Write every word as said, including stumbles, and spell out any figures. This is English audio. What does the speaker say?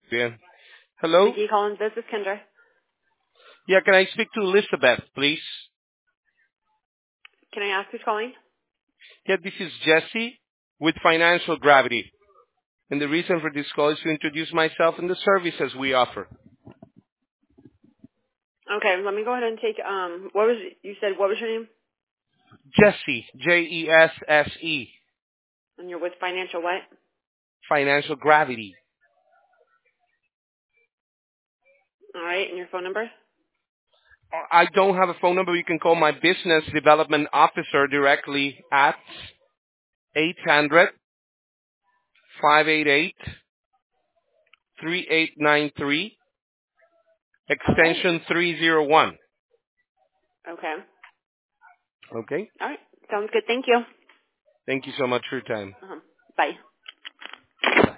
Yeah. Hello? McGee Collins, this is Kendra. Yeah, can I speak to Elizabeth, please? Can I ask who's calling? Yeah, this is Jesse with Financial Gravity. And the reason for this call is to introduce myself and the services we offer. Okay, let me go ahead and take, um, what was, you said, what was your name? Jesse, J E S S E, And you're with Financial what? Financial Gravity. All right, and your phone number? I don't have a phone number. You can call my business development officer directly at eight hundred, five eight eight, three eight nine three, All right. extension three oh one. Okay. Okay? All right. Sounds good. Thank you. Thank you so much for your time. Uh-huh. Bye. Bye.